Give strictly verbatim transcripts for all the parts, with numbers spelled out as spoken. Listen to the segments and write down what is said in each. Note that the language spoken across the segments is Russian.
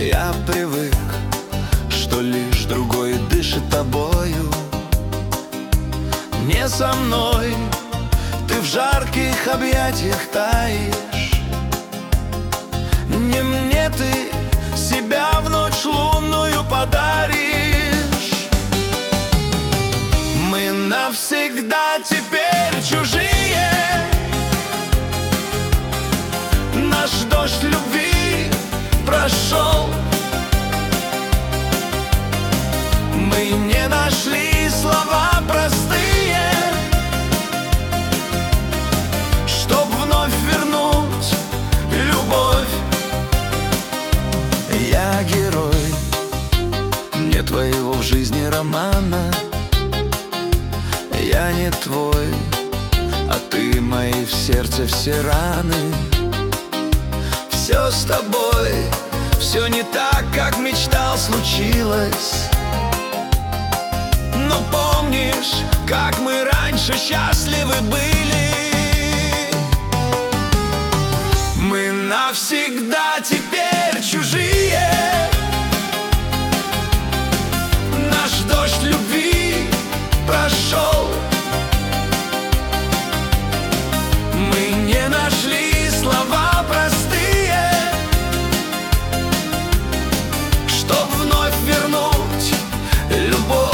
Я привык, что лишь другой дышит тобою. Не со мной ты в жарких объятиях таишь. Не мне ты себя в ночь лунную подаришь. Мы навсегда теперь чужие. Наш дождь любви прошел. Мы не нашли слова простые, чтоб вновь вернуть любовь. Я герой не твоего в жизни романа. Я не твой, а ты мои в сердце все раны. Все с тобой, все не так, как мечтал, случилось. Но помнишь, как мы раньше счастливы были? Мы навсегда теперь чужие. Наш дождь любви прошел. Мы не нашли слова простые, чтоб вновь вернуть любовь.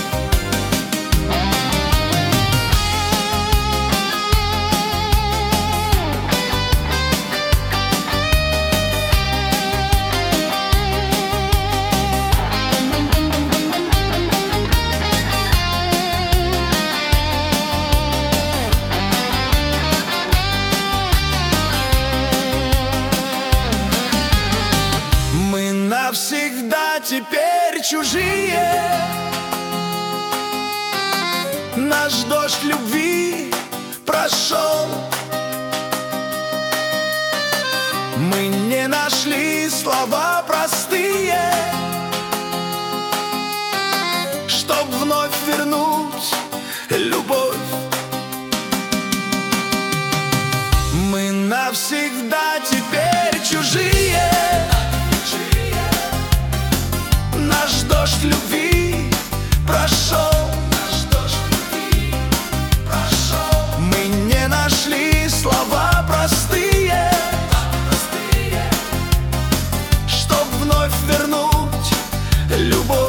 Навсегда теперь чужие. Наш дождь любви прошел. Мы не нашли слова простые, чтоб вновь вернуть любовь. Мы навсегда теперь чужие. Наш дождь любви прошел. Наш дождь любви прошел. Мы не нашли слова простые, простые, чтоб вновь вернуть любовь.